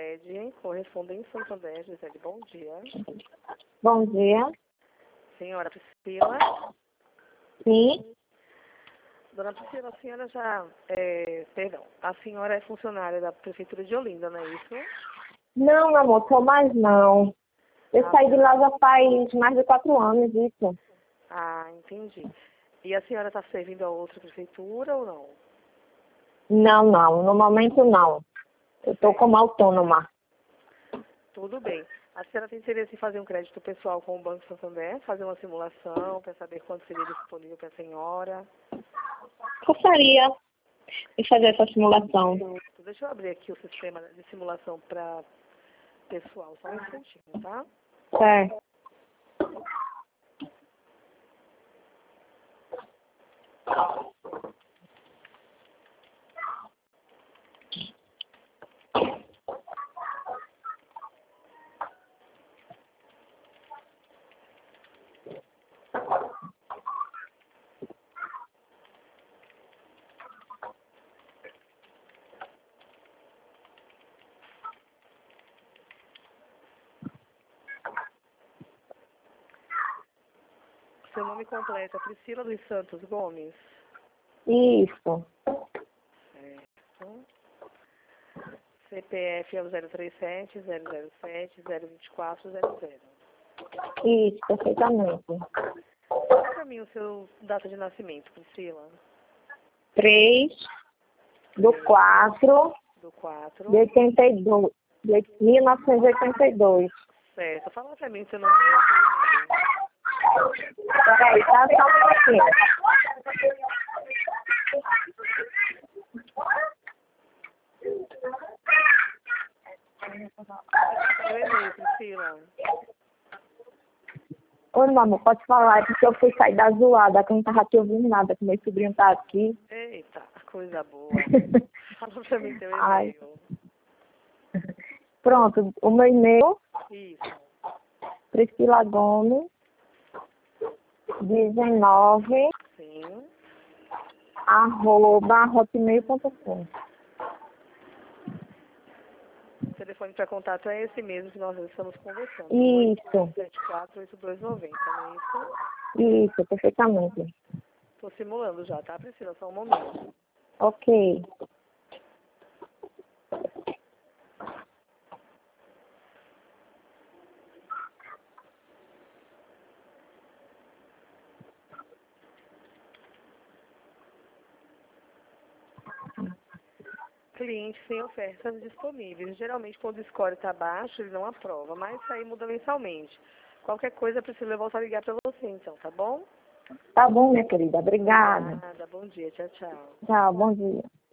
sede correspondente Santander, Gisele, bom dia. Bom dia. Senhora Priscila? Sim. Dona Priscila, a senhora a senhora é funcionária da Prefeitura de Olinda, não é isso? Não, meu amor, sou mais não. Eu saí de lá já faz mais de 4 anos, isso. Ah, entendi. E a senhora está servindo a outra prefeitura ou não? Não, no momento não. Eu estou como autônoma. Tudo bem. A senhora tem interesse em fazer um crédito pessoal com o Banco Santander, fazer uma simulação para saber quanto seria disponível para a senhora? Gostaria de fazer essa simulação. Deixa eu abrir aqui o sistema de simulação para pessoal, só um instantinho, tá? Certo. Seu nome completo é Priscila dos Santos Gomes? Isso. Certo. CPF é o 037 007 024 00. Isso, perfeitamente. Qual para mim o seu data de nascimento, Priscila? 3/4 Do 4. de 82, de 1982. Certo. Fala para mim o seu nome. Peraí, tá? Só um pouquinho. Meu e-mail, Priscila. Oi, meu amor, pode falar, é porque eu fui sair da zoada, que eu não tava te ouvindo nada, que meu sobrinho tá aqui. Eita, coisa boa. Fala para mim teu Ai. e-mail. Pronto, o meu e-mail, Isso. Priscila Gomes, 19, Sim. @hotmail.com. O telefone para contato é esse mesmo que nós estamos conversando. Isso, 748290, não é isso? isso, perfeitamente. Estou simulando já, tá, Priscila? Só um momento. Ok. Cliente sem ofertas disponíveis. Geralmente, quando o score está baixo, ele não aprova, mas isso aí muda mensalmente. Qualquer coisa, Priscila, eu volto a ligar para você, então, tá bom? Tá bom, minha querida, obrigada. Nada, bom dia, tchau, tchau. Tchau, bom dia.